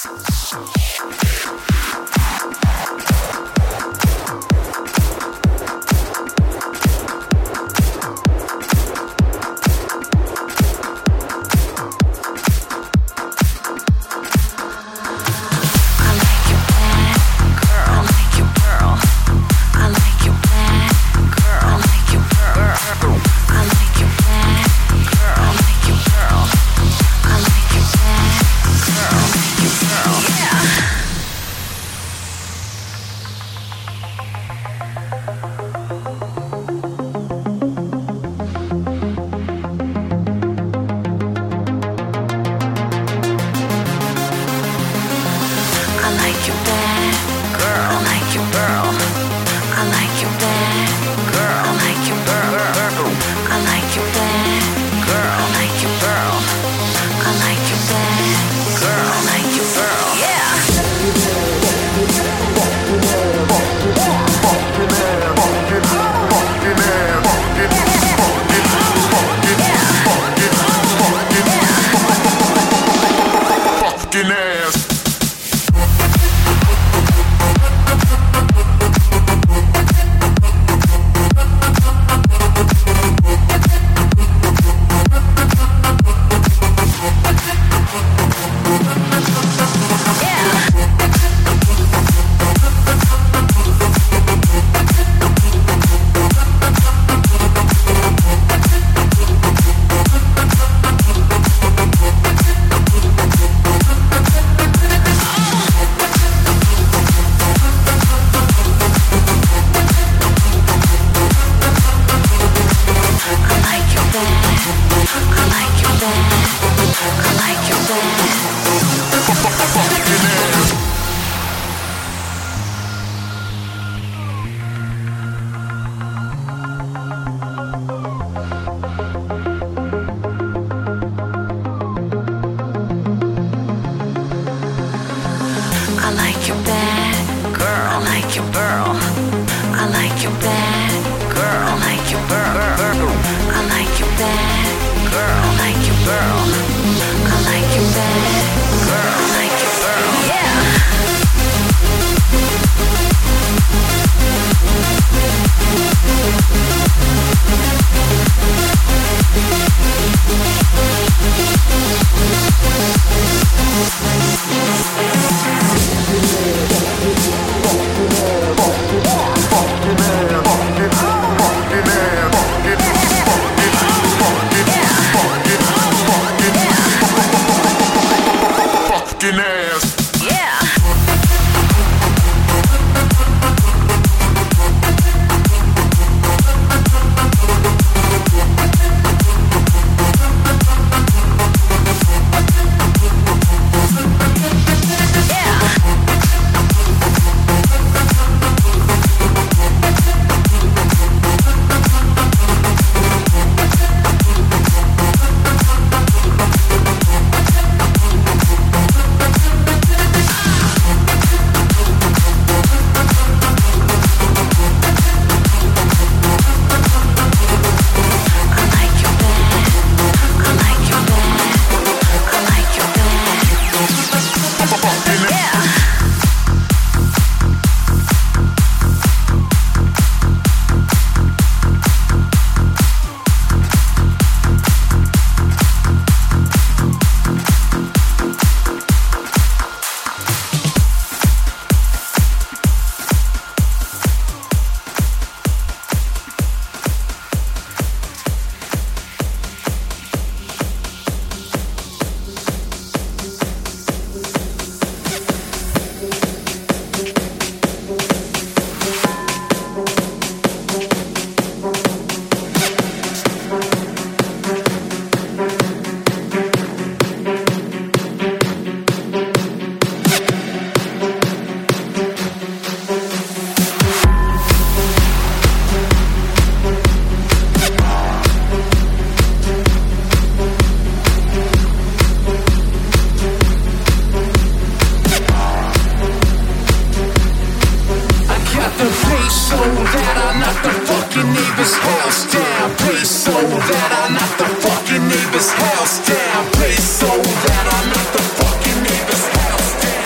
neighbor's house down. Play so that I knock the fucking neighbor's house down.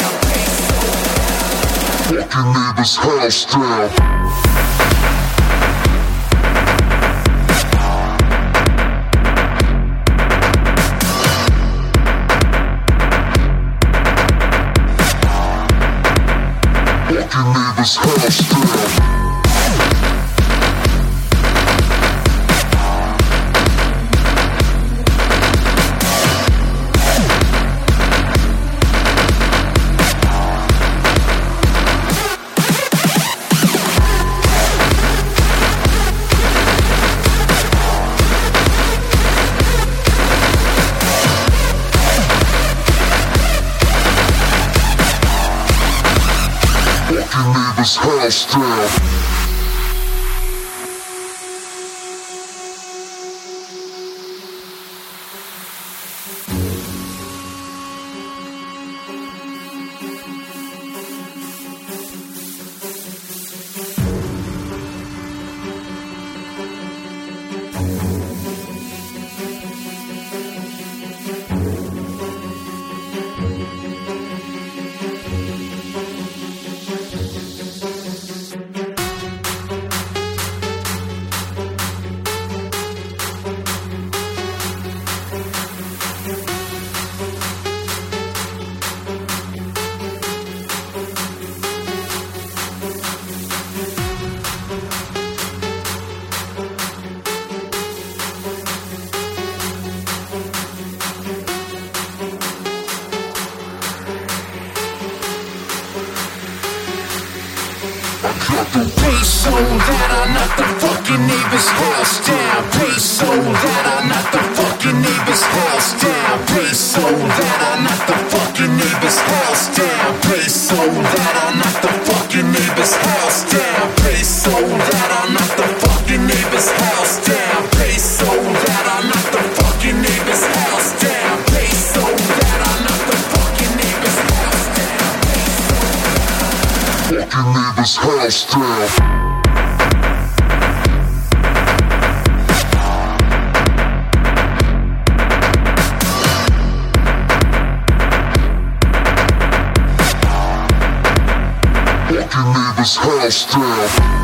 neighbor's house down. Walking neighbor's house down. Walking neighbor's house down. Pay so that I knock the fucking neighbor's house down. Pay so that I knock the fucking neighbor's house down. Pay so that I knock the fucking neighbor's house down. Pay so that I knock the fucking neighbor's house down. Pay so that I knock the fucking neighbor's house down. Pay so that I knock the fucking neighbor's house down. Pay so that I knock the fucking neighbor's house down. Walking neighbor's house down. Walking neighbor's house down.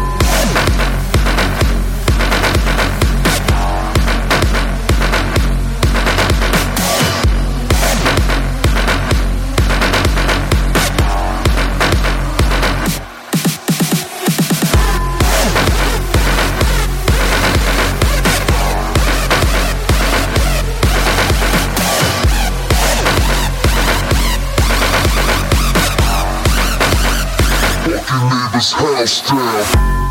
Walking neighbor's house down.